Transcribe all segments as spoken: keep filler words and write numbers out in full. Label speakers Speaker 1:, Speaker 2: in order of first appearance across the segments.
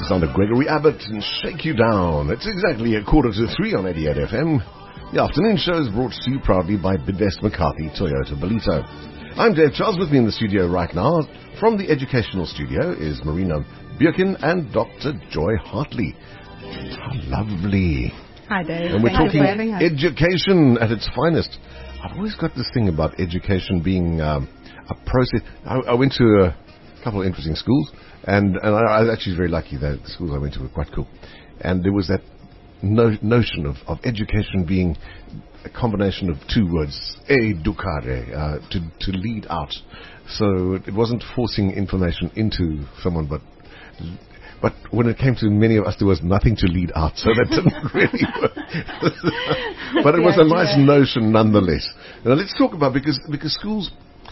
Speaker 1: the sound of Gregory Abbott and Shake You Down. It's exactly a quarter to three on eighty-eight F M. The afternoon show is brought to you proudly by Bidvest McCarthy Toyota Belito. I'm Dave Charles. With me in the studio right now, from the educational studio, is Marina Bjerkin and Doctor Joy Hartley. How lovely.
Speaker 2: Hi, Dave.
Speaker 1: And we're
Speaker 2: Thank
Speaker 1: talking
Speaker 2: you for
Speaker 1: education at its finest. I've always got this thing about education being um, a process. I, I went to a couple of interesting schools, and, and I, I was actually very lucky that the schools I went to were quite cool. And there was that no, notion of, of education being a combination of two words, educare, uh, to, to lead out. So it wasn't forcing information into someone, but but when it came to many of us, there was nothing to lead out, so that didn't really work. But it was a nice notion nonetheless. Now let's talk about, because because schools,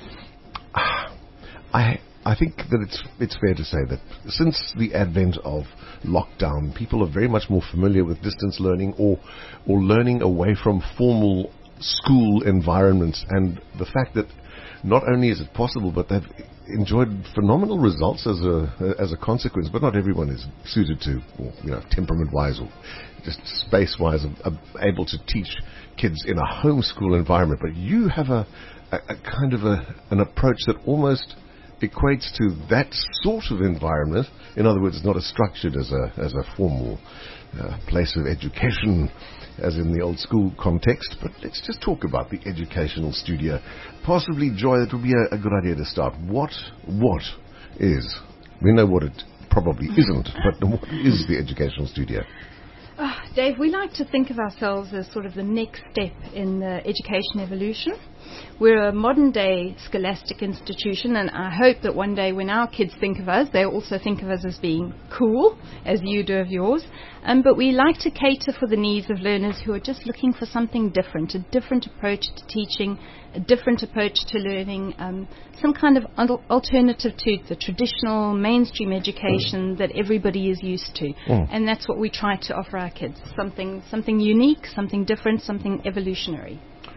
Speaker 1: I I think that it's it's fair to say that since the advent of lockdown, people are very much more familiar with distance learning or or learning away from formal school environments, and the fact that not only is it possible, but they've enjoyed phenomenal results as a as a consequence. But not everyone is suited to, or, you know, temperament-wise or just space-wise, are, are able to teach kids in a homeschool environment. But you have a, a, a kind of a an approach that almost equates to that sort of environment. In other words, it's not as structured as a as a formal uh, place of education, as in the old school context. But let's just talk about the educational studio. Possibly, Joy, that would be a, a good idea to start. What what is? We know what it probably isn't, but what is the educational studio?
Speaker 2: Oh, Dave, we like to think of ourselves as sort of the next step in the education evolution. We're a modern-day scholastic institution, and I hope that one day when our kids think of us, they also think of us as being cool, as you do of yours. Um, but we like to cater for the needs of learners who are just looking for something different, a different approach to teaching, a different approach to learning, um, some kind of al- alternative to the traditional mainstream education that everybody is used to. Mm. And that's what we try to offer our kids, something something unique, something different, something evolutionary.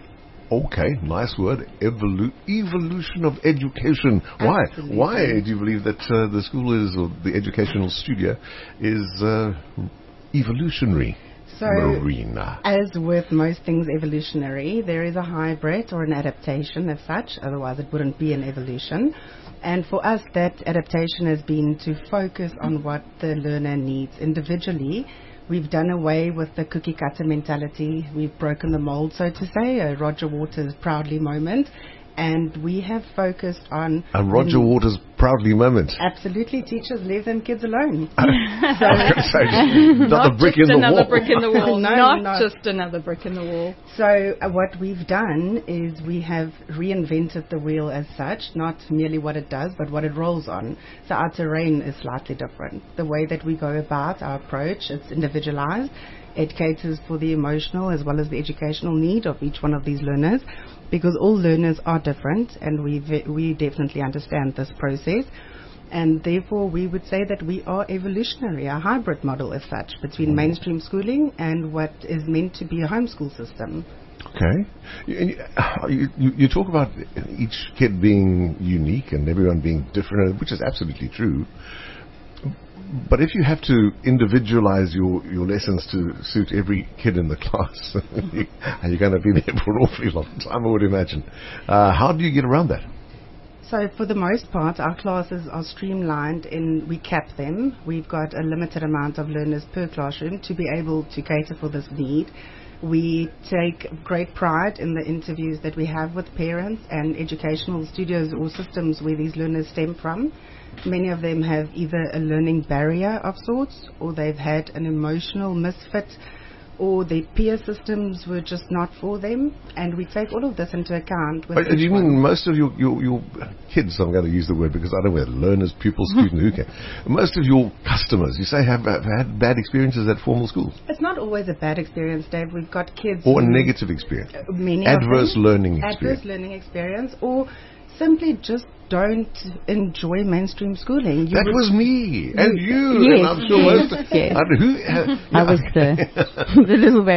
Speaker 1: Okay, nice word. Evolu- evolution of education. Why?
Speaker 2: Absolutely.
Speaker 1: Why do you believe that uh, the school is, or the educational studio is uh, evolutionary?
Speaker 3: So,
Speaker 1: Marina.
Speaker 3: As with most things evolutionary, there is a hybrid or an adaptation as such, otherwise it wouldn't be an evolution. And for us, that adaptation has been to focus on what the learner needs individually. We've done away with the cookie cutter mentality. We've broken the mold, so to say, a Roger Waters proudly moment. And we have focused on...
Speaker 1: A Roger Waters proudly moment.
Speaker 3: Absolutely. Teachers, leave them kids alone.
Speaker 1: so, not a brick in the
Speaker 2: another
Speaker 1: wall.
Speaker 2: brick in the wall.
Speaker 3: no,
Speaker 2: not,
Speaker 3: not
Speaker 2: just another brick in the wall.
Speaker 3: So uh, what we've done is we have reinvented the wheel as such, not merely what it does, but what it rolls on. So our terrain is slightly different. The way that we go about our approach, it's individualized. It caters for the emotional as well as the educational need of each one of these learners, because all learners are different, and we ve- we definitely understand this process. And therefore, we would say that we are evolutionary, a hybrid model as such, between mainstream schooling and what is meant to be a homeschool system.
Speaker 1: Okay. You, you, you, you talk about each kid being unique and everyone being different, which is absolutely true. But if you have to individualize your, your lessons to suit every kid in the class, you, and you're going to be there for an awfully long time, I would imagine. Uh, how do you get around that?
Speaker 3: So for the most part, our classes are streamlined in we cap them. We've got a limited amount of learners per classroom to be able to cater for this need. We take great pride in the interviews that we have with parents and educational studios or systems where these learners stem from. Many of them have either a learning barrier of sorts, or they've had an emotional misfit, or their peer systems were just not for them, and we take all of this into account. With
Speaker 1: but do you
Speaker 3: one.
Speaker 1: mean most of your, your, your kids, I'm going to use the word because I don't know whether learners, pupils, students, who can, most of your customers, you say, have, have had bad experiences at formal schools?
Speaker 3: It's not always a bad experience, Dave. We've got kids...
Speaker 1: Or a negative experience?
Speaker 3: Uh, many
Speaker 1: Adverse
Speaker 3: of them,
Speaker 1: learning experience?
Speaker 3: Adverse learning experience, or simply just don't enjoy mainstream schooling. You
Speaker 1: that was me, and you,
Speaker 4: yes,
Speaker 1: and I'm sure
Speaker 4: yes,
Speaker 1: most...
Speaker 4: yes.
Speaker 1: And who, uh,
Speaker 4: I was the, the little rebel.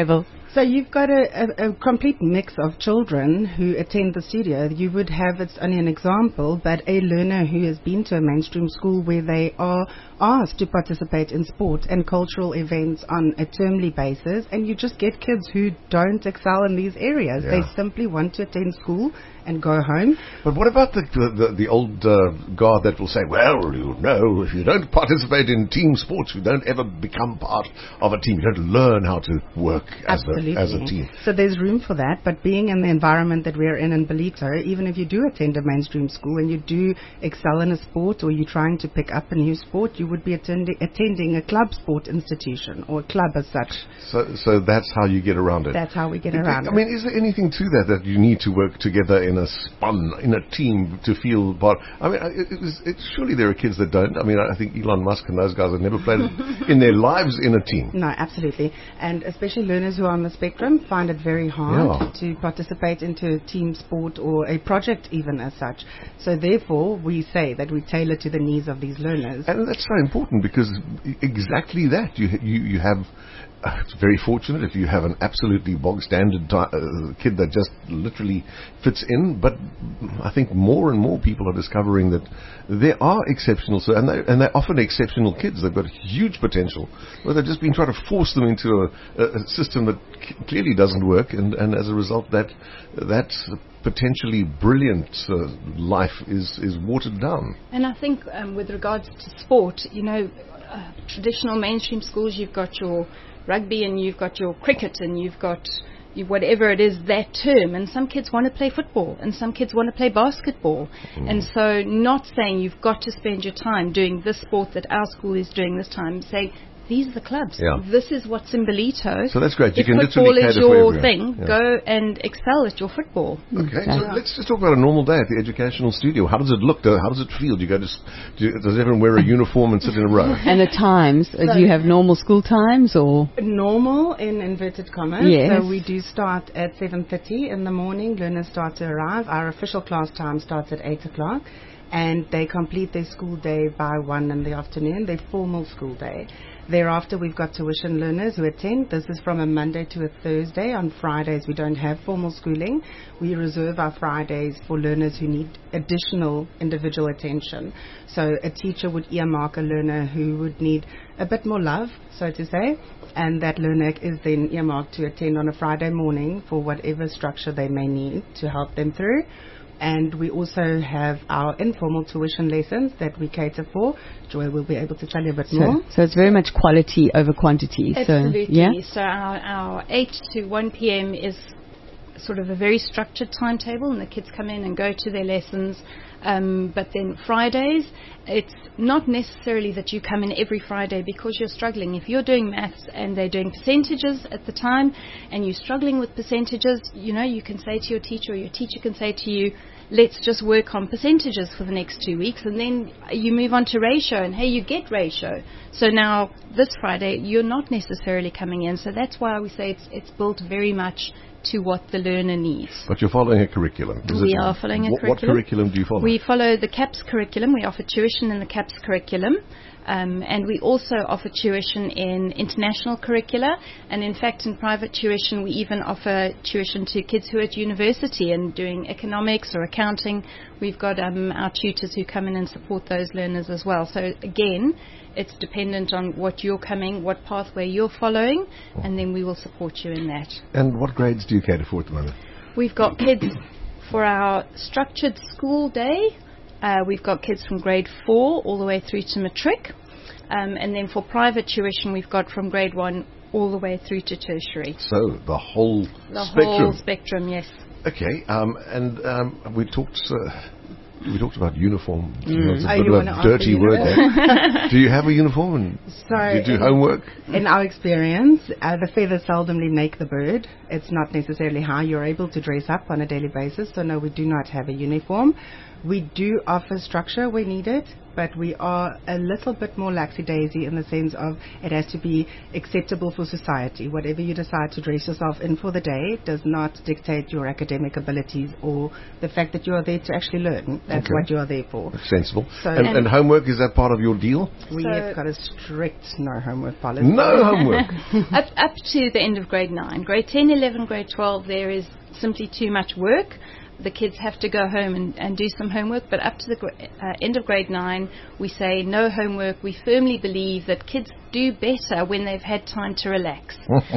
Speaker 3: So you've got a, a, a complete mix of children who attend the studio. You would have, it's only an example, but a learner who has been to a mainstream school where they are asked to participate in sport and cultural events on a termly basis, and you just get kids who don't excel in these areas.
Speaker 1: Yeah.
Speaker 3: They simply want to attend school and go home.
Speaker 1: But what about the the, the old uh, guard that will say, well, you know, if you don't participate in team sports, you don't ever become part of a team. You don't learn how to work as
Speaker 3: Absolutely.
Speaker 1: a, as a team.
Speaker 3: So there's room for that, but being in the environment that we're in in Ballito, even if you do attend a mainstream school and you do excel in a sport or you're trying to pick up a new sport, you would be attending, attending a club sport institution or a club as such.
Speaker 1: So so that's how you get around it.
Speaker 3: That's how we get
Speaker 1: I
Speaker 3: around
Speaker 1: I
Speaker 3: it.
Speaker 1: mean, is there anything to that, that you need to work together in a spun, in a team to feel part? I mean, it, it was, it, surely there are kids that don't. I mean, I think Elon Musk and those guys have never played in their lives in a team.
Speaker 3: No, absolutely. And especially learners who are on the spectrum find it very hard
Speaker 1: Yeah.
Speaker 3: to participate into a team sport or a project even as such. So therefore, we say that we tailor to the needs of these learners.
Speaker 1: And that's so important, because exactly that, you you, you have, uh, it's very fortunate if you have an absolutely bog standard ti uh, kid that just literally fits in, but I think more and more people are discovering that there are exceptional, so, and, they, and they're often exceptional kids. They've got huge potential, but they've just been trying to force them into a, a, a system that c- clearly doesn't work, and, and as a result that that potentially brilliant uh, life is, is watered down.
Speaker 2: And I think um, with regards to sport, you know, uh, traditional mainstream schools, you've got your rugby and you've got your cricket and you've got you, whatever it is that term, and some kids want to play football and some kids want to play basketball. Mm. And so not saying you've got to spend your time doing this sport that our school is doing this time, say, these are the clubs.
Speaker 1: Yeah.
Speaker 2: This is what's in Ballito.
Speaker 1: So that's great. You
Speaker 2: if
Speaker 1: can
Speaker 2: football
Speaker 1: literally
Speaker 2: is
Speaker 1: cater for
Speaker 2: your
Speaker 1: everyone.
Speaker 2: thing,
Speaker 1: Yeah.
Speaker 2: go and excel at your football.
Speaker 1: Okay,
Speaker 3: Yeah.
Speaker 1: so let's just talk about a normal day at the educational studio. How does it look? Do- How does it feel? Do you go to, s- do, does everyone wear a uniform and sit in a row?
Speaker 4: And the times, uh, do you have normal school times or?
Speaker 3: Normal in inverted commas.
Speaker 4: Yes.
Speaker 3: So we do start at seven thirty in the morning. Learners start to arrive. Our official class time starts at eight o'clock. And they complete their school day by one in the afternoon, their formal school day. Thereafter, we've got tuition learners who attend. This is from a Monday to a Thursday. On Fridays, we don't have formal schooling. We reserve our Fridays for learners who need additional individual attention. So a teacher would earmark a learner who would need a bit more love, so to say, and that learner is then earmarked to attend on a Friday morning for whatever structure they may need to help them through. And we also have our informal tuition lessons that we cater for. Joy will be able to tell you a bit
Speaker 4: So,
Speaker 3: more.
Speaker 4: so it's very much quality over quantity.
Speaker 2: Absolutely.
Speaker 4: So, yeah?
Speaker 2: So our, our eight to one p.m. is sort of a very structured timetable, and the kids come in and go to their lessons. Um, but then Fridays, it's not necessarily that you come in every Friday because you're struggling. If you're doing maths and they're doing percentages at the time and you're struggling with percentages, you know, you can say to your teacher, or your teacher can say to you, let's just work on percentages for the next two weeks, and then you move on to ratio, and hey, you get ratio. So now this Friday, you're not necessarily coming in. So that's why we say it's, it's built very much to what the learner needs.
Speaker 1: But you're following a curriculum. Is
Speaker 2: We
Speaker 1: it-
Speaker 2: are following a
Speaker 1: what,
Speaker 2: curriculum.
Speaker 1: What curriculum do you follow?
Speaker 2: We follow the CAPS curriculum. We offer tuition in the CAPS curriculum. Um, and we also offer tuition in international curricula. And in fact, in private tuition, we even offer tuition to kids who are at university and doing economics or accounting. We've got um, our tutors who come in and support those learners as well. So again, it's dependent on what you're coming, what pathway you're following, and then we will support you in that.
Speaker 1: And what grades do you cater for at the moment?
Speaker 2: We've got kids for our structured school day. Uh, we've got kids from grade four all the way through to matric. Um, and then for private tuition, we've got from grade one all the way through to tertiary.
Speaker 1: So the whole
Speaker 2: The
Speaker 1: spectrum.
Speaker 2: whole spectrum, yes.
Speaker 1: Okay, um, and um, we talked. Uh, we talked about uniform.
Speaker 3: Mm.
Speaker 1: You know, it's a
Speaker 3: Oh,
Speaker 1: bit
Speaker 3: you
Speaker 1: of
Speaker 3: wanna
Speaker 1: a
Speaker 3: ask
Speaker 1: dirty
Speaker 3: the
Speaker 1: word there. Do you have a uniform? And
Speaker 3: So
Speaker 1: do you do
Speaker 3: in-
Speaker 1: homework?
Speaker 3: In our experience, uh, the feathers seldomly make the bird. It's not necessarily how you're able to dress up on a daily basis. So no, we do not have a uniform. We do offer structure where needed, but we are a little bit more laxy-daisy in the sense of it has to be acceptable for society. Whatever you decide to dress yourself in for the day does not dictate your academic abilities or the fact that you are there to actually learn. That's
Speaker 1: Okay.
Speaker 3: what you are there for.
Speaker 1: That's sensible.
Speaker 3: So-
Speaker 1: and,
Speaker 3: and-
Speaker 1: and homework, is that part of your deal?
Speaker 3: We
Speaker 2: So-
Speaker 3: have got a strict no homework policy.
Speaker 1: No homework.
Speaker 2: up, up to the end of grade nine. Grade ten, eleven, grade twelve, there is simply too much work. The kids have to go home and, and do some homework, but up to the gra- uh, end of grade nine, we say no homework. We firmly believe that kids do better when they've had time to relax.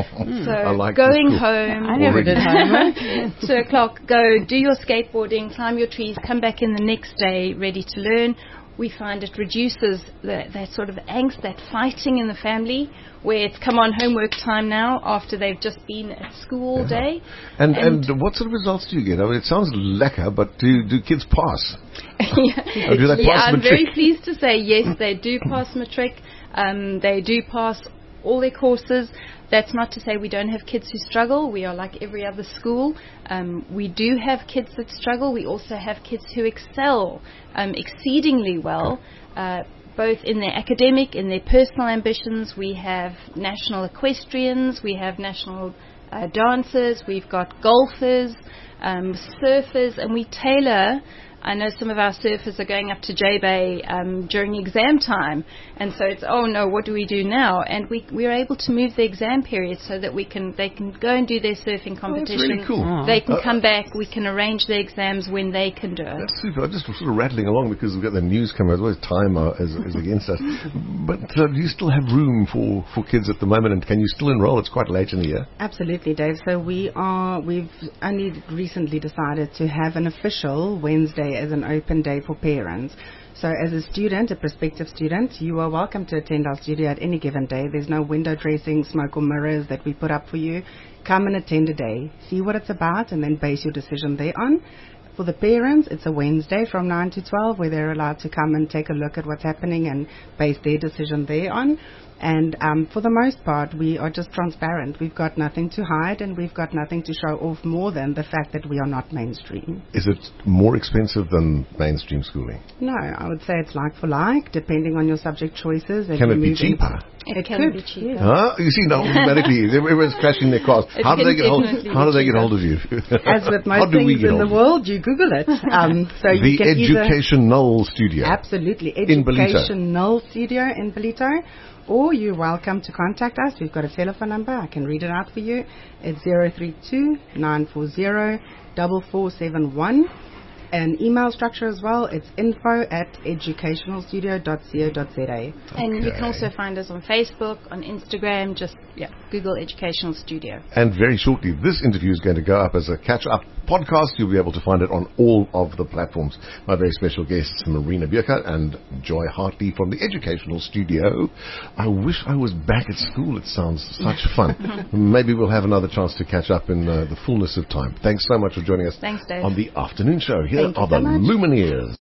Speaker 2: So
Speaker 1: I like
Speaker 2: going
Speaker 1: this school.
Speaker 2: home,
Speaker 4: I never did homework.
Speaker 2: two o'clock, go do your skateboarding, climb your trees, come back in the next day ready to learn. We find it reduces the, that sort of angst, that fighting in the family, where it's come on homework time now after they've just been at school all day.
Speaker 1: And,
Speaker 2: And-
Speaker 1: and what sort of results do you get? I mean, it sounds lekker, but do do kids pass?
Speaker 2: yeah,
Speaker 1: Or do they
Speaker 2: yeah,
Speaker 1: pass
Speaker 2: I'm
Speaker 1: matric?
Speaker 2: very pleased to say yes, they do pass matric. Um, they do pass all their courses. That's not to say we don't have kids who struggle. We are like every other school. Um, we do have kids that struggle. We also have kids who excel um, exceedingly well, uh, both in their academic, in their personal ambitions. We have national equestrians, we have national uh, dancers, we've got golfers, um, surfers, and we tailor. I know some of our surfers are going up to J-Bay um, during exam time, and so it's, oh no, what do we do now? And we we're able to move the exam period so that we can they can go and do their surfing
Speaker 1: Oh, that's
Speaker 2: competition.
Speaker 1: really cool.
Speaker 4: Oh.
Speaker 2: They can
Speaker 1: Uh,
Speaker 2: come back. We can arrange their exams when they can do it.
Speaker 1: That's super. I'm just sort of rattling along because we've got the news coming. There's always time uh, is, is against us. But uh, do you still have room for, for kids at the moment, and can you still enroll? It's quite late in the year.
Speaker 3: Absolutely, Dave. So we are, we've only recently decided to have an official Wednesday as an open day for parents. So as a student, a prospective student, you are welcome to attend our studio at any given day. There's no window dressing, smoke or mirrors that we put up for you. Come and attend a day. See what it's about and then base your decision thereon. For the parents, it's a Wednesday from nine to twelve where they're allowed to come and take a look at what's happening and base their decision thereon. And um, for the most part, we are just transparent. We've got nothing to hide and we've got nothing to show off more than the fact that we are not mainstream.
Speaker 1: Is it more expensive than mainstream schooling?
Speaker 3: No, I would say it's like for like, depending on your subject choices. as
Speaker 1: Can
Speaker 3: you
Speaker 1: it be
Speaker 3: move
Speaker 1: cheaper?
Speaker 3: in-
Speaker 2: It can
Speaker 3: could,
Speaker 2: be cheaper.
Speaker 3: yes.
Speaker 1: Huh? You see, now automatically everyone's crashing their cars.
Speaker 2: It
Speaker 1: How do
Speaker 2: can
Speaker 1: they get hold?
Speaker 2: definitely
Speaker 1: How
Speaker 2: be
Speaker 1: do they get
Speaker 2: cheaper.
Speaker 1: hold of you?
Speaker 3: As with
Speaker 1: How
Speaker 3: most
Speaker 1: do we
Speaker 3: things
Speaker 1: get
Speaker 3: in the
Speaker 1: hold of you?
Speaker 3: world, you Google it. Um, so you
Speaker 1: The
Speaker 3: can either
Speaker 1: Educational Studio.
Speaker 3: absolutely
Speaker 1: In Ballito.
Speaker 3: educational studio in Ballito, or you're welcome to contact us. We've got a telephone number. I can read it out for you. It's zero three two nine four zero four four seven one. An email structure as well. It's info at educational studio dot co dot za.
Speaker 2: And you can
Speaker 1: Okay.
Speaker 2: also find us on Facebook, on Instagram. Just yeah, Google Educational Studio.
Speaker 1: And very shortly, this interview is going to go up as a catch-up podcast. You'll be able to find it on all of the platforms. My very special guests, Marina Bierker and Joy Hartley from the Educational Studio. I wish I was back at school. It sounds such fun. Maybe we'll have another chance to catch up in uh, the fullness of time. Thanks so much for joining us
Speaker 2: Thanks, Dave.
Speaker 1: on the afternoon show. Here
Speaker 3: Thank you
Speaker 1: are
Speaker 3: so
Speaker 1: the
Speaker 3: much.
Speaker 1: Lumineers.